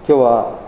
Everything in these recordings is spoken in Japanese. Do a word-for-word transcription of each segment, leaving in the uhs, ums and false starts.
今日は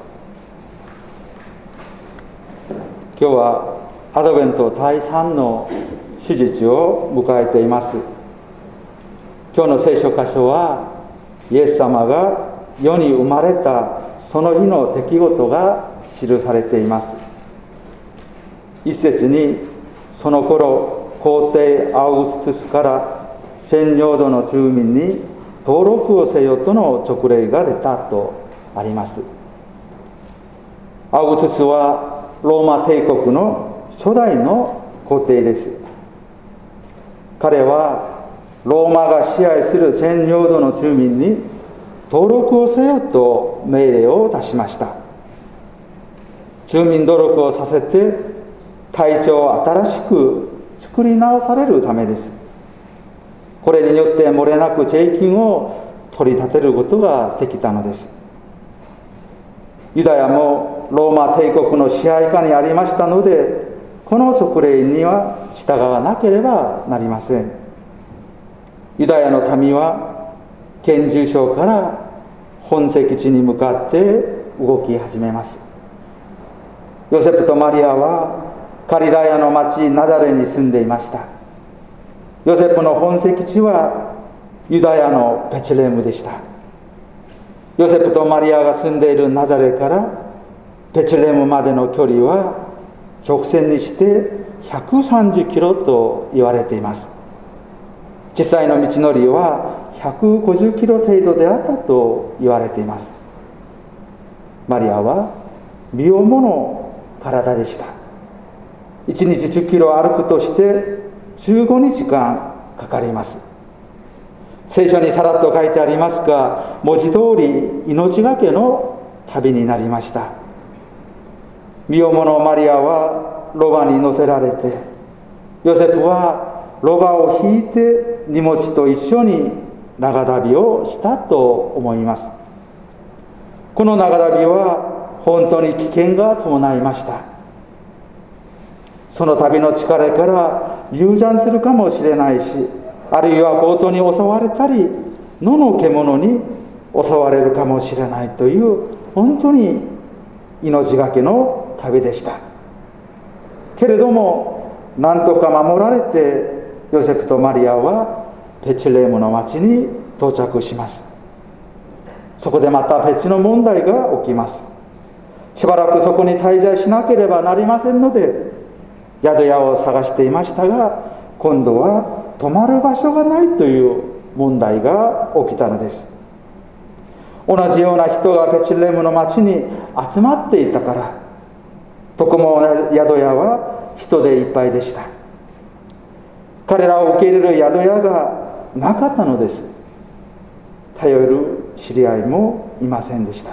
今日はアドベントだいさんの手術を迎えています。今日の聖書箇所はイエス様が世に生まれたその日の出来事が記されています。一節に、その頃皇帝アウグストゥスから全領土の住民に登録をせよとの勅令が出たとあります。アウグストゥスはローマ帝国の初代の皇帝です。彼はローマが支配する全領土の住民に登録をせよと命令を出しました。住民登録をさせて体調を新しく作り直されるためです。これによって漏れなく税金を取り立てることができたのです。ユダヤもローマ帝国の支配下にありましたので、この勅令には従わなければなりません。ユダヤの民は献住所から本籍地に向かって動き始めます。ヨセフとマリアはガリラヤの町ナザレに住んでいました。ヨセフの本籍地はユダヤのベツレヘムでした。ヨセフとマリアが住んでいるナザレからベツレヘムまでの距離は直線にしてひゃくさんじゅっキロと言われています。実際の道のりはひゃくごじゅっキロ程度であったと言われています。マリアは身重の体でした。いちにちじゅっキロ歩くとしてじゅうごにちかんかかります。聖書にさらっと書いてありますが、文字通り命がけの旅になりました。身重のマリアはロバに乗せられて、ヨセフはロバを引いて荷物と一緒に長旅をしたと思います。この長旅は本当に危険が伴いました。その旅の疲れから流産するかもしれないし、あるいは強盗に襲われたり野の獣に襲われるかもしれないという本当に命がけの旅でした。けれどもなんとか守られてヨセフとマリアはベツレヘムの町に到着します。そこでまた別の問題が起きます。しばらくそこに滞在しなければなりませんので宿屋を探していましたが、今度は泊まる場所がないという問題が起きたのです。同じような人がベツレヘムの町に集まっていたから、どこも宿屋は人でいっぱいでした。彼らを受け入れる宿屋がなかったのです。頼る知り合いもいませんでした。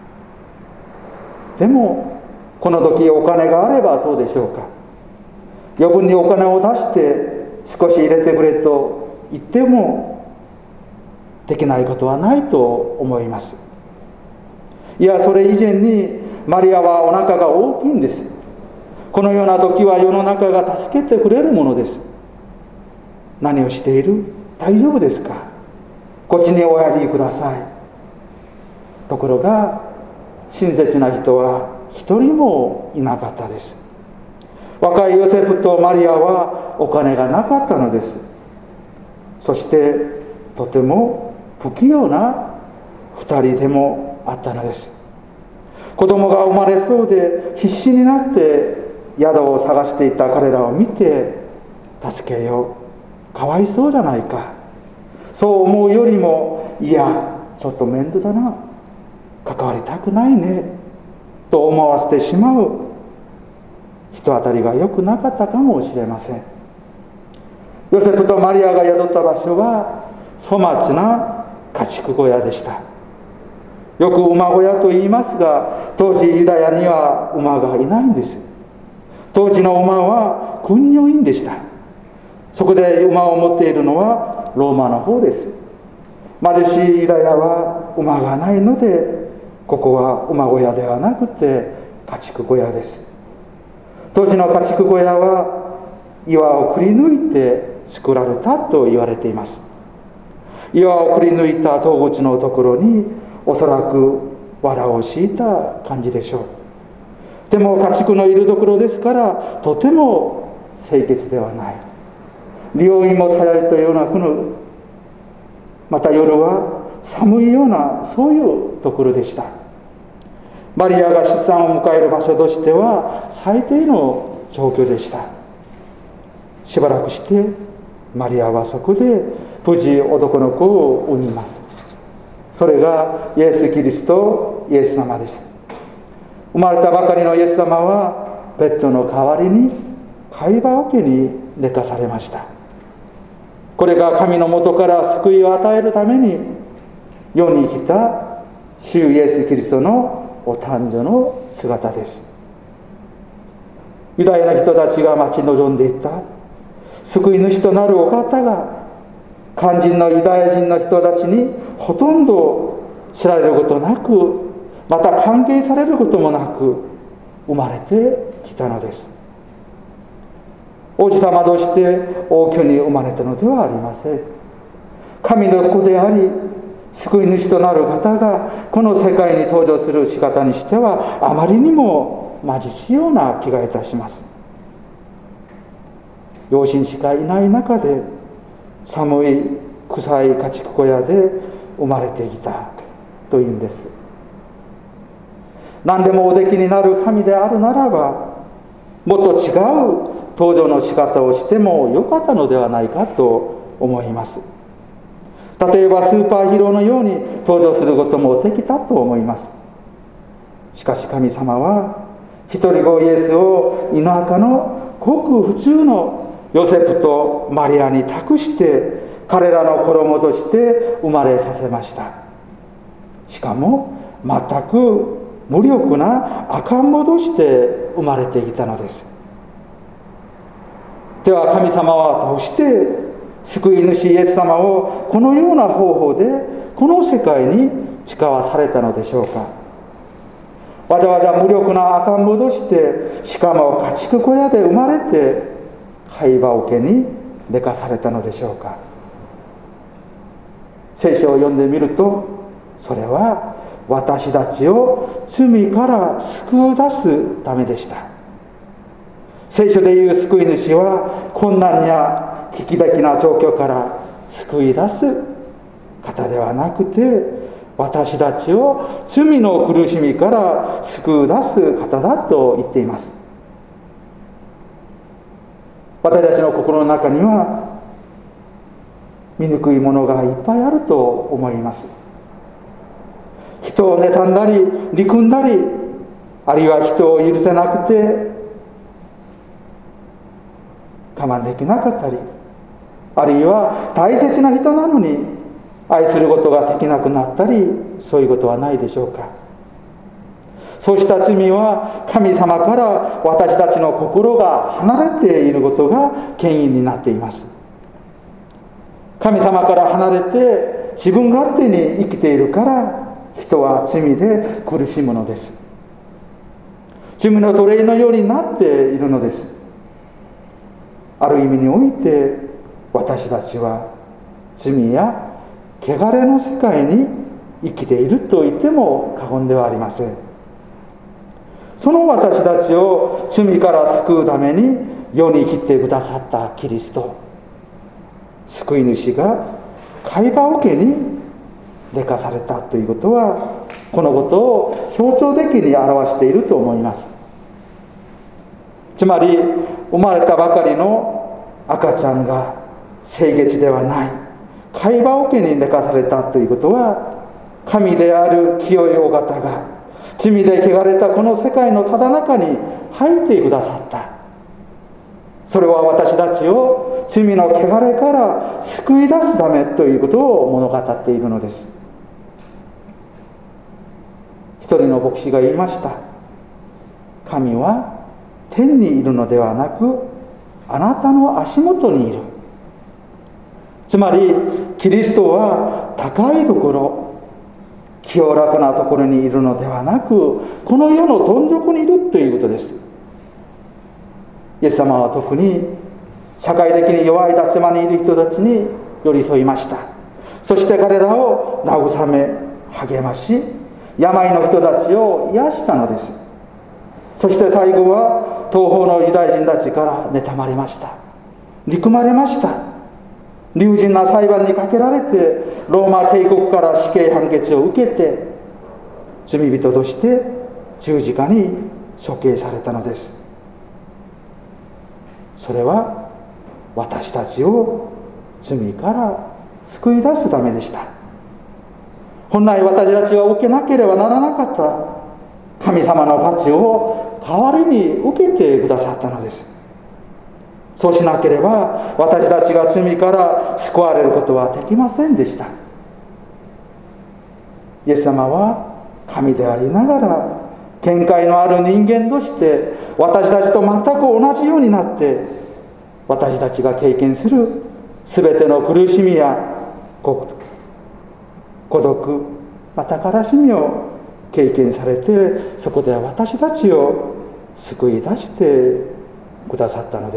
でもこの時お金があればどうでしょうか。余分にお金を出して少し入れてくれと言ってもできないことはないと思います。いや、それ以前にマリアはお腹が大きいんです。このような時は世の中が助けてくれるものです。何をしている？大丈夫ですか？こっちにおやりください。ところが親切な人は一人もいなかったです。若いヨセフとマリアはお金がなかったのです。そしてとても不器用な二人でもあったのです。子供が生まれそうで必死になって宿を探していた彼らを見て、助けよう、かわいそうじゃないか、そう思うよりも、いやちょっと面倒だな、関わりたくないねと思わせてしまう人当たりが良くなかったかもしれません。ヨセフとマリアが宿った場所は粗末な家畜小屋でした。よく馬小屋と言いますが、当時ユダヤには馬がいないんです。当時の馬は軍用員でした。そこで馬を持っているのはローマの方です。貧しいユダヤは馬がないので、ここは馬小屋ではなくて家畜小屋です。当時の家畜小屋は岩をくり抜いて作られたと言われています。岩をくり抜いた洞窟のところにおそらく藁を敷いた感じでしょう。でも家畜のいるところですからとても清潔ではない。病院も絶えたようなこの、また夜は寒いようなそういうところでした。マリアが出産を迎える場所としては最低の状況でした。しばらくしてマリアはそこで無事男の子を産みます。それがイエス・キリストイエス様です。生まれたばかりのイエス様はベッドの代わりに貝羽桶に寝かされました。これが神の元から救いを与えるために世に来た主イエス・キリストのお誕生の姿です。ユダヤの人たちが待ち望んでいた救い主となるお方が肝心のユダヤ人の人たちにほとんど知られることなく、また関係されることもなく生まれてきたのです。王子様として王居に生まれたのではありません。神の子であり救い主となる方がこの世界に登場する姿にしてはあまりにも貧しいような気がいたします。養親しかいない中で寒い臭い家畜小屋で生まれてきたというんです。何でもおできになる神であるならばもっと違う登場の仕方をしてもよかったのではないかと思います。例えばスーパーヒーローのように登場することもできたと思います。しかし神様は一人子イエスを田舎のごく普通のヨセフとマリアに託して彼らの衣として生まれさせました。しかも全く無力な赤ん坊として生まれてきたのです。では神様はどうして救い主イエス様をこのような方法でこの世界に使わされたのでしょうか。わざわざ無力な赤ん坊としてしかも家畜小屋で生まれて貝羽桶に寝かされたのでしょうか。聖書を読んでみるとそれは私たちを罪から救い出すためでした。聖書でいう救い主は困難や危機的な状況から救い出す方ではなくて私たちを罪の苦しみから救い出す方だと言っています。私たちの心の中には醜いものがいっぱいあると思います。人を妬んだり憎んだり、あるいは人を許せなくて我慢できなかったり、あるいは大切な人なのに愛することができなくなったり、そういうことはないでしょうか。そうした罪は神様から私たちの心が離れていることが原因になっています。神様から離れて自分勝手に生きているから人は罪で苦しむのです。罪の奴隷のようになっているのです。ある意味において私たちは罪や汚れの世界に生きていると言っても過言ではありません。その私たちを罪から救うために世に来てくださったキリスト、救い主が貝羽桶に寝かされたということはこのことを象徴的に表していると思います。つまり生まれたばかりの赤ちゃんが清潔ではない貝羽桶に寝かされたということは、神である清いお方が罪で汚れたこの世界のただ中に入ってくださった。それは私たちを罪の汚れから救い出すためということを物語っているのです。一人の牧師が言いました。神は天にいるのではなくあなたの足元にいる。つまりキリストは高いところ、清らかなところにいるのではなくこの世のどん底にいるということです。イエス様は特に社会的に弱い立場にいる人たちに寄り添いました。そして彼らを慰め励まし、 病の人たちを癒したのです。そして最後は東方のユダヤ人たちから妬まれました。憎まれました。理不尽な裁判にかけられて、ローマ帝国から死刑判決を受けて、罪人として十字架に処刑されたのです。それは私たちを罪から救い出すためでした。本来私たちは受けなければならなかった神様の罰を代わりに受けてくださったのです。そうしなければ私たちが罪から救われることはできませんでした。イエス様は神でありながら見解のある人間として私たちと全く同じようになって、私たちが経験するすべての苦しみや孤独、また悲しみを経験されて、そこで私たちを救い出してくださったのです。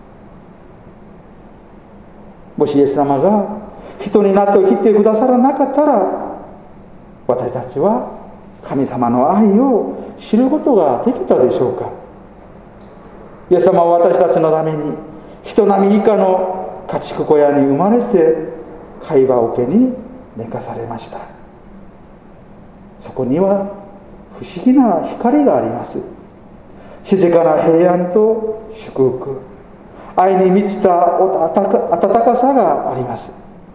もしイエス様が人になって生きてくださらなかったら、私たちは神様の愛を知ることができたでしょうか。イエス様は私たちのために人並み以下の家畜小屋に生まれて、貝羽桶に寝かされました。そこには不思議な光があります。静かな平安と祝福、愛に満ちた温かさがあります。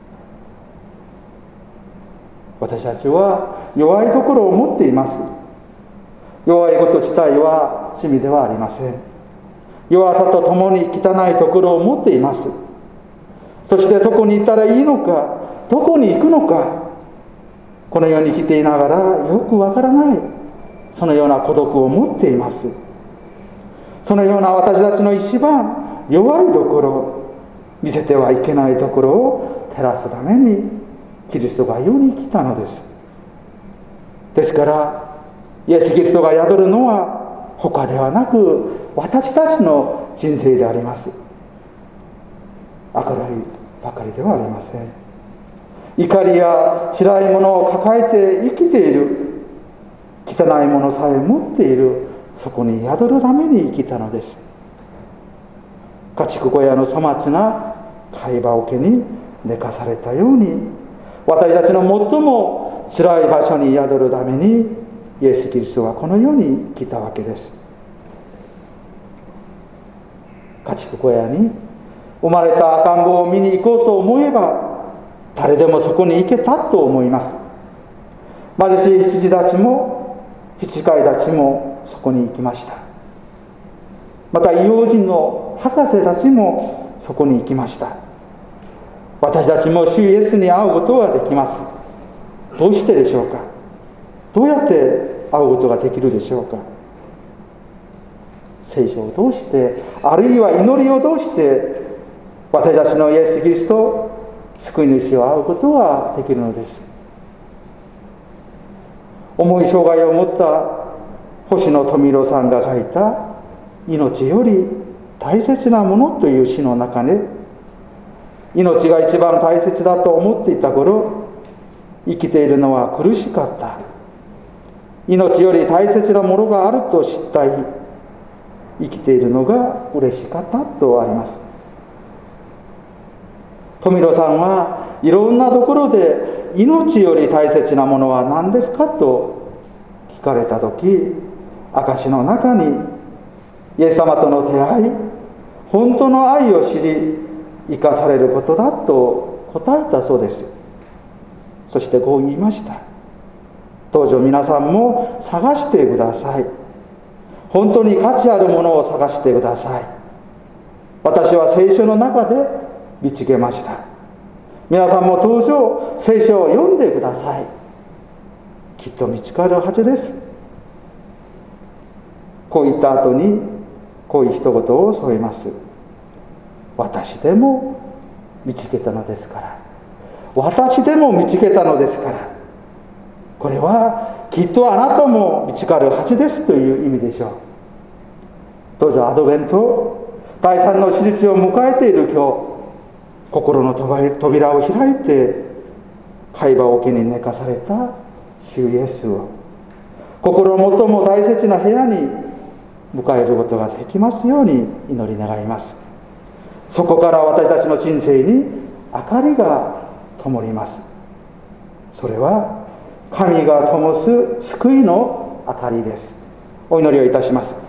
私たちは弱いところを持っています。弱いこと自体は罪ではありません。弱さとともに汚いところを持っています。そしてどこに行ったらいいのか、どこに行くのか、この世に生きていながらよくわからない、そのような孤独を持っています。そのような私たちの一番弱いところ、見せてはいけないところを照らすためにキリストが世に来たのです。ですからイエス・キリストが宿るのは他ではなく私たちの人生であります。明るいばかりではありません。怒りや辛いものを抱えて生きている、汚いものさえ持っている、そこに宿るために生きたのです。家畜小屋の粗末な貝羽桶に寝かされたように、私たちの最も辛い場所に宿るためにイエス・キリストはこの世に来たわけです。家畜小屋に生まれた赤ん坊を見に行こうと思えば誰でもそこに行けたと思います。貧しい羊たちも羊飼いたちもそこに行きました。また異邦人の博士たちもそこに行きました。私たちも主イエスに会うことができます。どうしてでしょうか。どうやって会うことができるでしょうか。聖書を通して、あるいは祈りを通して私たちのイエス・キリスト、救い主を会うことができるのです。重い障害を持った星野富弘さんが書いた命より大切なものという詩の中で、命が一番大切だと思っていた頃、生きているのは苦しかった。命より大切なものがあると知った日、生きているのが嬉しかったとあります。富弘さんはいろんなところで命より大切なものは何ですかと聞かれたとき、証の中にイエス様との出会い、本当の愛を知り生かされることだと答えたそうです。そしてこう言いました。どうぞ皆さんも探してください。本当に価値あるものを探してください。私は聖書の中で見つけました。皆さんもどうぞ聖書を読んでください。きっと見つかるはずです。こう言った後にこういう一言を添えます。私でも見つけたのですから。私でも見つけたのですから。これはきっとあなたも見つかるはずですという意味でしょう。どうぞアドベント第三の手術を迎えている今日、心の扉を開いて貝羽桶に寝かされた主イエスを心も最も大切な部屋に迎えることができますように祈り願います。そこから私たちの人生に明かりが灯ります。それは神が灯す救いの明かりです。お祈りをいたします。